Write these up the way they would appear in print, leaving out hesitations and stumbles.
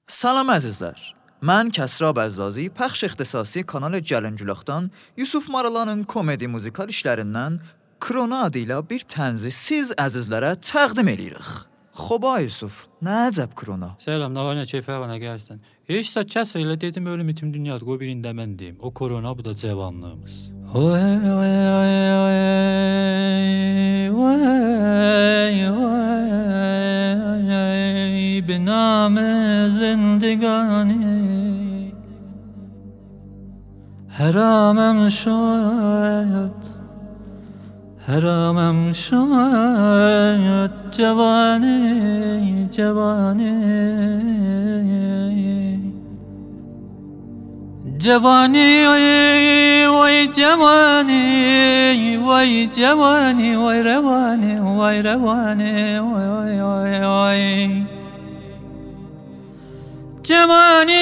سلام əzizlər. Mən Kəsrab Əzzazi, pəxş ixtisasi kanal Gəlincülaqdan Yusuf Maralanın komedi muzikal işlərindən Krona adı ilə bir tənzi siz əzizlərə təqdim edirik. Xoba Yusuf, nə əcəb Krona? Selam, ne var ne keyfe var ne gelsin. Hiç saç kəsr ilə dedim ölüm itim dünyada qoy birində mən deyim. O korona bu da cavanlığımız. به نام زندگانی حرامم شد جوانی وای جوانی وای جوانی وای روانی وای روانی وای جوانی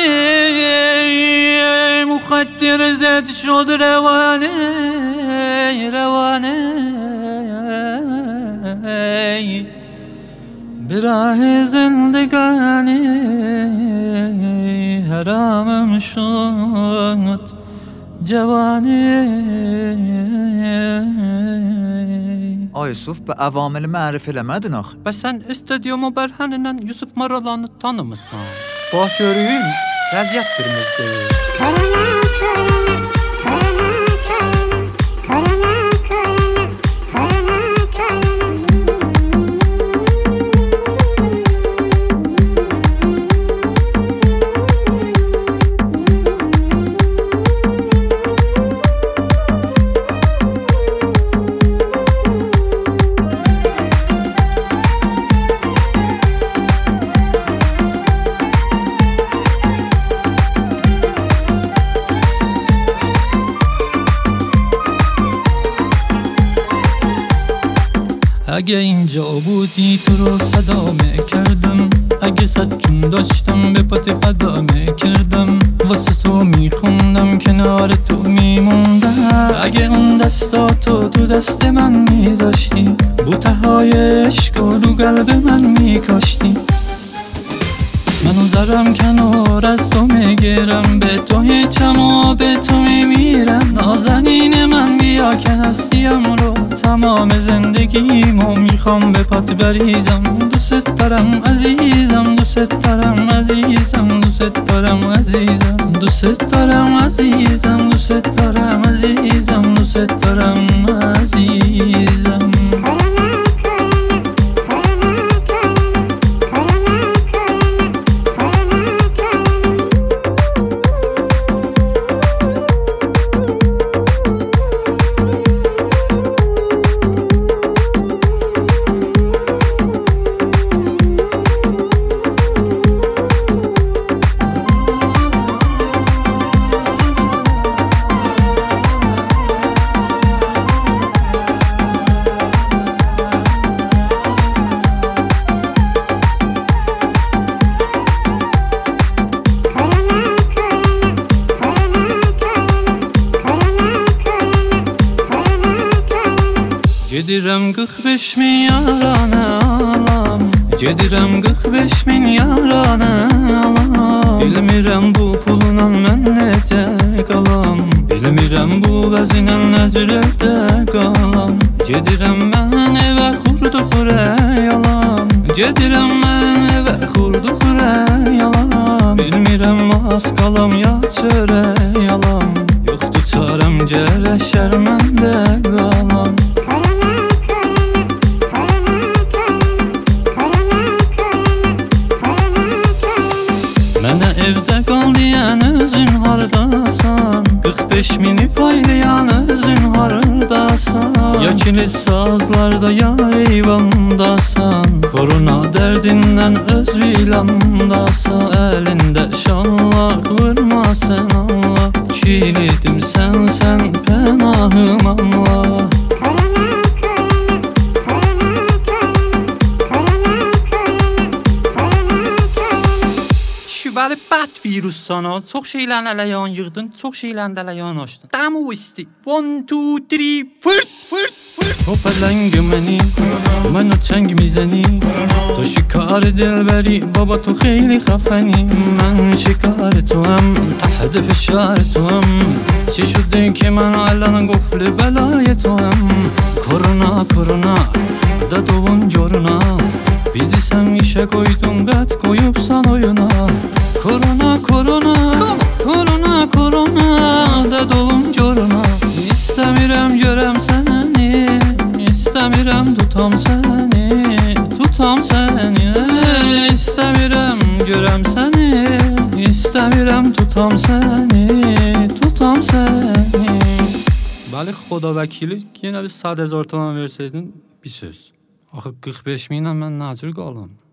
مخدر زد شد روانه به راه زندگانی حرامم شد جوانی. Ay Yusuf, bu avamili mərif eləmədin axı. Bəs sən stadiumu bərhənindən Yusuf Maralanı tanımısan? Bax görüm, vəziyyət qırmızıdır. اگه اینجا بودی تو رو صدا میکردم، اگه صد جون داشتم به پات فدا میکردم، واسه تو میخوندم کنار تو میموندم. اگه اون دستاتو تو دست من میذاشتی، بوتهای عشق رو قلب من میکاشتی. منو زرم کنار از تو میگیرم، به تو هیچم و به تو میمیرم. نازنین من بیا که هستیم رو تمام زندگیمو میخوام به پات بریزم. دوست دارم عزیزم، دوست دارم عزیزم، دوست دارم عزیزم، دوست دارم عزیزم، دوست دارم عزیزم، دوست دارم عزیزم. Gedirəm 45 min yarana alam, gedirəm 45 min yarana alam. Bilmirəm bu pulla mən necə qalam, bilmirəm bu vəzinə nəcürətdə qalam. Gedirəm mən evə xurdu xurəyalam, gedirəm mən evə xurdu xurəyalam. Bilmirəm az qalam ya çörəyalam, yoxdur çarəm gərək şərməndə qalam. Mənə evdə qal deyən özün hardasan, 45 mini paylayan özün hardasan. Ya kilis sazlarda ya eyvandasan, korona dərdindən öz vilandasan. Əlində şallaq vurma sən Allah, kilidim sən pənahım Allah. vəli bad virusana, çox şeylərin ələyan yığdın, çox şeylərin ələyan açdın. Demo isti. 1 2 3 fırt. تو پلنگ منی منو چنگ میزنی تو شکار دلبری بابا تو خیلی خفنی من شکار تو هم تحت فشار تو هم چی شده که من الان قفل بلای تو هم کرونا دادوون جورuna bizi sen işe koydun bet koyupsan oyuna korona dadovun coruna İstəmirəm görəm səni İstəmirəm tutam səni İstəmirəm görəm səni İstəmirəm tutam səni Bəli xoda vəkili yenə bir 100,000 تومان verseydin bir söz Axı 45 minlə mən nacür qalım